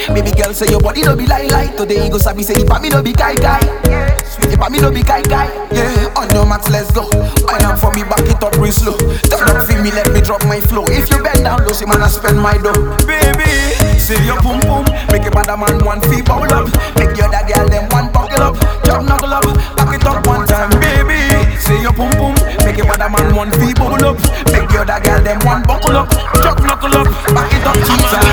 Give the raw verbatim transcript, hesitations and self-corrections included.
Baby girl say your body no be lie lie. Today you go sabi say if me no be guy guy. Sweet if me no be guy guy. Yeah, on your mats let's go. Wine up for me, back it up real slow. Turn up for me, let me drop my flow. If you bend down low, see man I spend my dough. Baby, say your pum pum, make a bad man one feet bowl up. Make your other girl them one buckle up. Jump knuckle up, back it up one time, baby. Say your pum pum, make a bad man one feet bowl up. Make your other girl them one buckle up. Jump knuckle up, back it up two times.